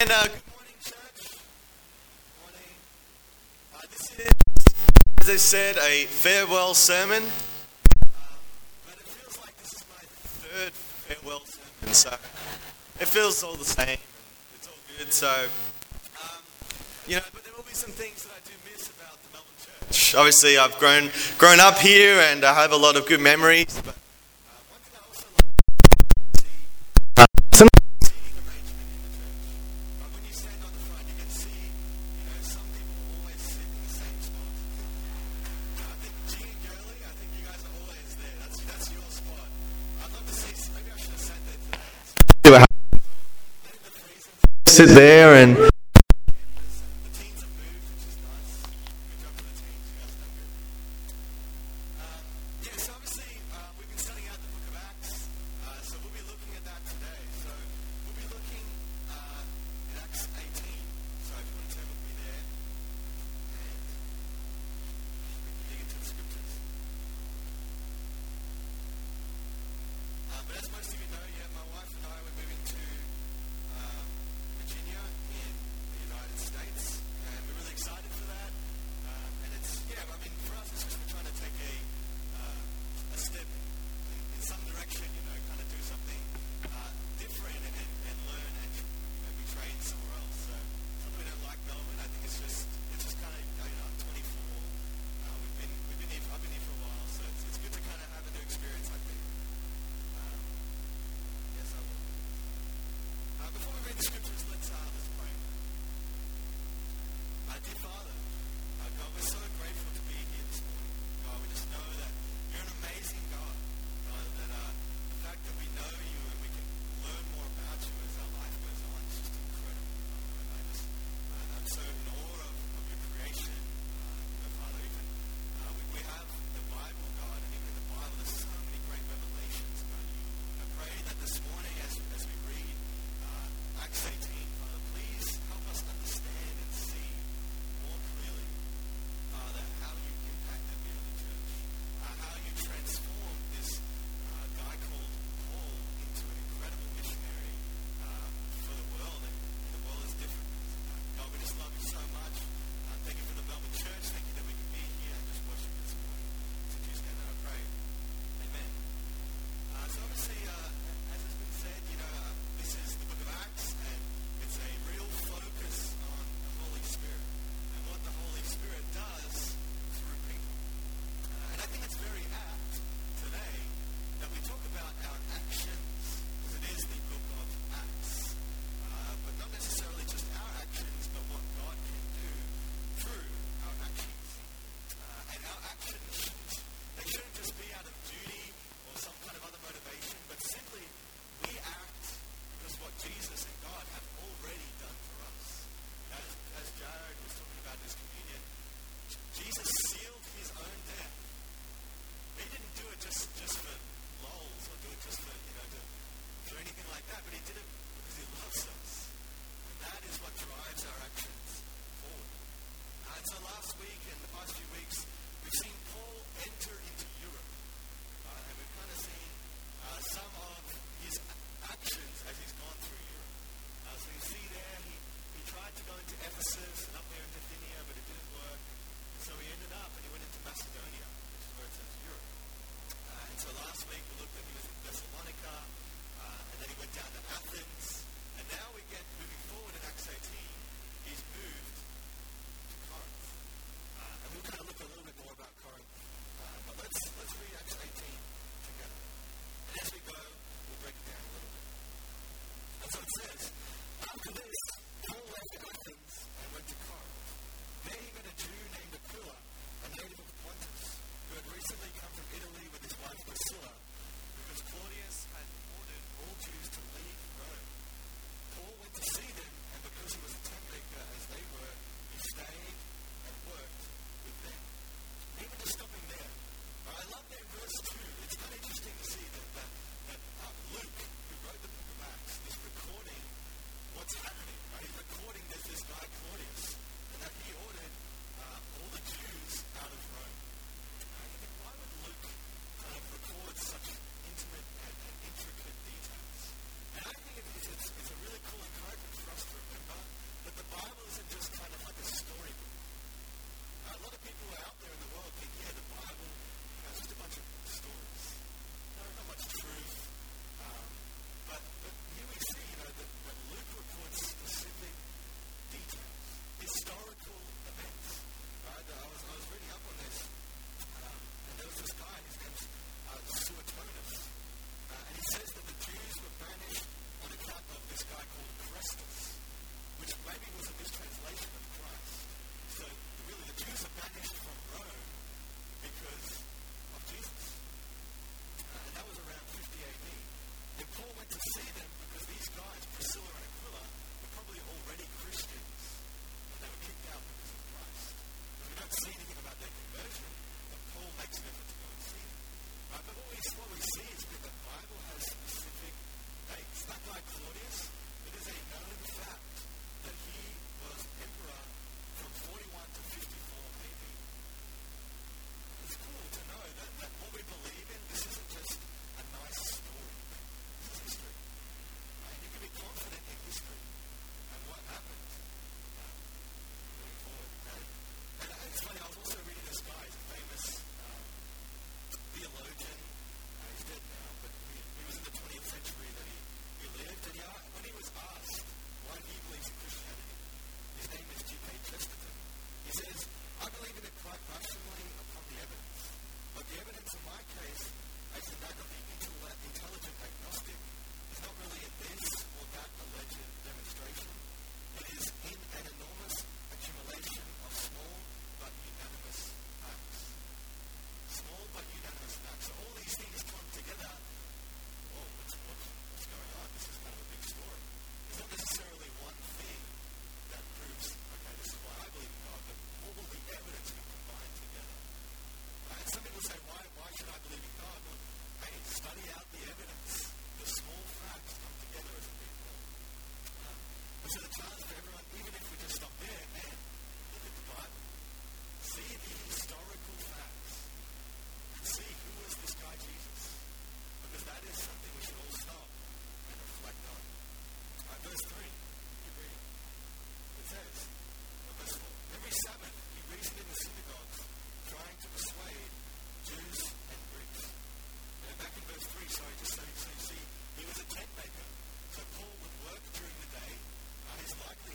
Good morning, church. Good morning. This is, as I said, a farewell sermon. But it feels like this is my third farewell sermon, so it feels all the same. It's all good. So, but there will be some things that I do miss about the Melbourne church. Obviously, I've grown up here, and I have a lot of good memories. But one thing I also like to see some seating arrangement in the church. When you stand on the front, you can see, some people always sit in the same spot. I think G and Gurley, I think you guys are always there. That's your spot. I'd love to see. Maybe I should have sat there today. See what happens. Sit there and. But as most of you know, my wife and I were moving to Virginia in So the challenge for everyone, even if we just stop there, man, look at the Bible. See the historical facts. And see who was this guy Jesus. Because that is something we should all stop and reflect on. Verse 3, keep reading. It says, verse 4, every Sabbath he reasoned in the synagogues, trying to persuade Jews and Greeks. And back in verse 3, just so you see, he was a tent maker. So Paul would work during the day. His life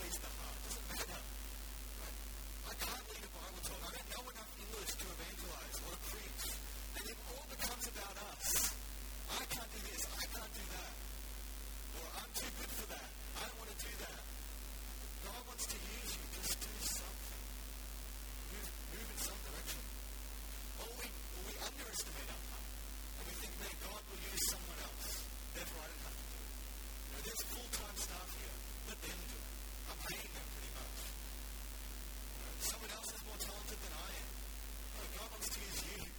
always the heart. It doesn't matter. Right? I can't lead a Bible talk. I don't know enough English to evangelize or to preach. And it all becomes about us. I can't do this. I can't do that. Or I'm too good for that. I don't want to do that. God wants to use you. Just do something. Move in some direction. Or we underestimate our part. And we think, man, God will use someone else. Therefore, I don't have to do it. You know, there's full-time staff here. Let them do it. I'm paying them pretty much. You know, someone else is more talented than I am. No, God wants to use you.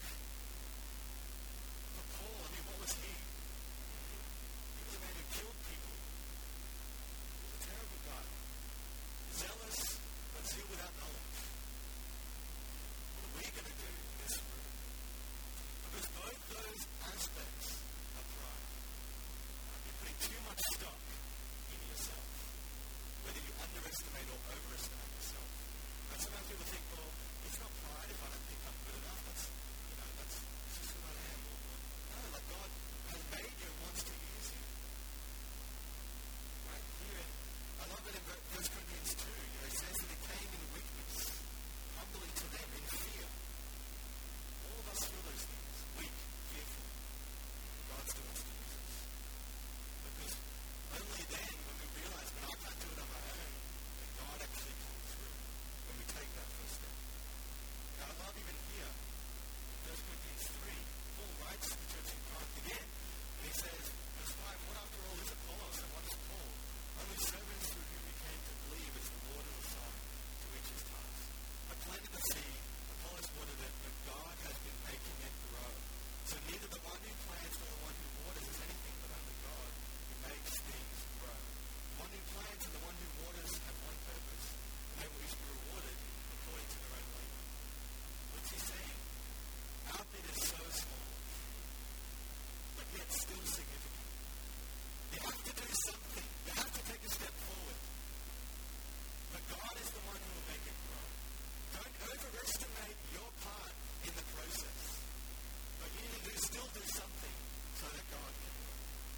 But Paul, I mean, what was he? He was a man who killed people. He was a terrible guy. Zealous, but zeal without knowledge. What are we going to do in this room? Because both those aspects are pride. You're putting too much stock in yourself, whether you underestimate or overestimate yourself. And sometimes people think, well, it's not pride if I don't think I'm good enough. That's just who I am. No, like God has made you and wants to use you. Right here, I love it in 1 Corinthians 2. It says that it came in weakness, humbling to them in fear. All of us feel those things, weak, fearful. God still wants to use us. Because only then, when we realize that I can't do it on my own, that God actually comes through when we take that first step. Now, I love even here, in 1 Corinthians 3, Paul writes to the church in Corinth again, and he says, verse 5, what after all is Apollos and what is Paul? Only servants through whom you came to believe as the Lord of the Son to each his task. I planted the seed, Apollos watered it, but God has been making it grow. So neither the one who plants nor the one who waters is anything but only God who makes things grow. The one who plants and the one who waters have one purpose, and they will each be rewarded according to their own labor. What's he saying? Our bit is so small, but yet still significant. You have to do something. You have to take a step forward. But God is the one who will make it grow. Don't overestimate your part in the process. But you need to still do something so that God can grow.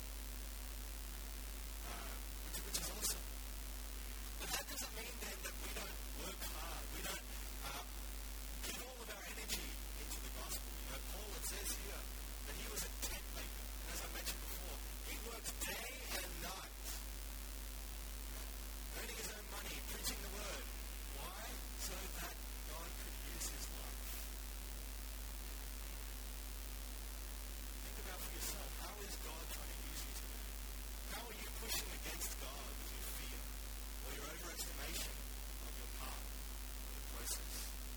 Which is awesome. But that doesn't mean then that we don't work hard. We don't give all of our energy into the gospel. You know, Paul, it says here that he was a tent maker. And as I mentioned before, he worked day and night, earning his own money, preaching the word. Why? So that God could use his life. Think about for yourself, how is God trying to use you today? How are you pushing against God with your fear or your overestimation of your part of the process?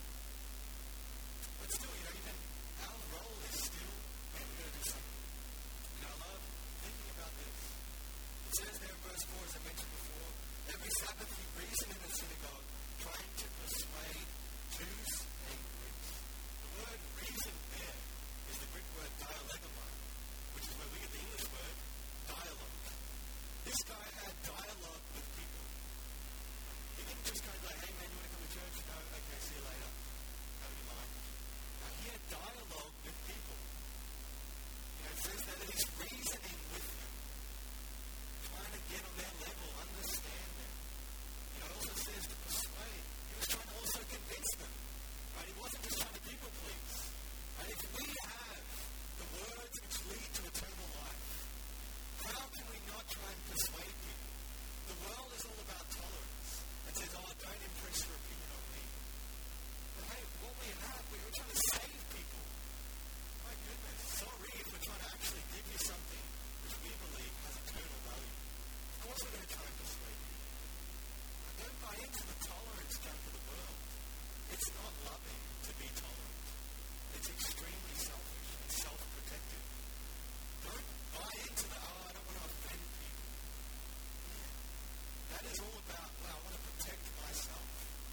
But still, you know, even our role is still, man, we're going to do something. And I love thinking about this. It says there in verse 4, as I mentioned before, every Sabbath he reasoned in the synagogue, trying to persuade Jews and Greeks. The word reason there is the Greek word dialegomai, which is where we get the English word dialogue. This guy had dialogue with people. He didn't just go like, hey man, you want to come to church? No, okay, see you later. Have a good night. Now, he had dialogue with people. You know, it says that he's reasoning with them, trying to get on their level, understand them. You know, it also says to persuade. He was trying to also convince them. Right? He wasn't just trying to people please. And if we have the words which lead to eternal life, how can we not try and persuade people? The world is all about tolerance. It says, oh, don't impress your opinion on me. But hey, what we have, we're trying to save people. My goodness, sorry if we're trying to actually give you something which we believe has eternal value. Of course we're going to try and persuade you. But don't buy into the tolerance junk of the world. It's not loving to be tolerant. It's extremely selfish and self-protective. Don't buy into the, oh, I don't want to offend people. Yeah. That is all about, well, I want to protect myself.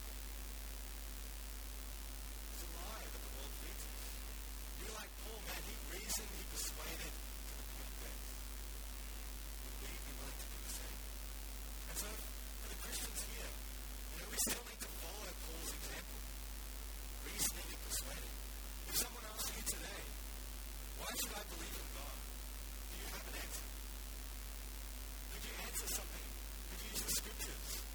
It's a lie that the world feeds us. You're like Paul, man, he reasoned, he persuaded to the point of death. Would we be willing to do the same? And so, for the Christians here, you know, we still need to follow Paul's example. Reasoning and persuading. If someone asks you today, why should I believe in God? Do you have an answer? Could you answer something? Could you use the scriptures?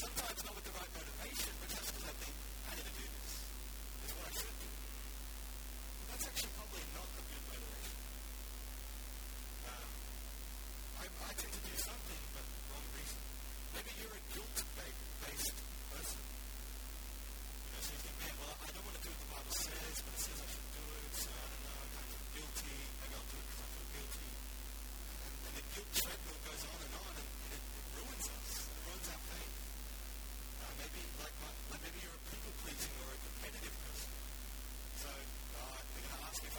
Sometimes not with the right motivation, but just because I think, I need to do this. It's what I should do. But that's actually probably not a good motivation. I tend to do something, but the wrong reason. Maybe you're a guilt-based person. So you think, man, well, I don't want to do what the Bible says, but it says I should do it, so I don't know, I kind of feel guilty. Maybe I'll do it because I feel guilty. And the guilt treadmill goes on, and it ruins us. It ruins our faith. Maybe you're a people-pleasing or a competitive person. So they're going to ask me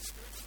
spiritual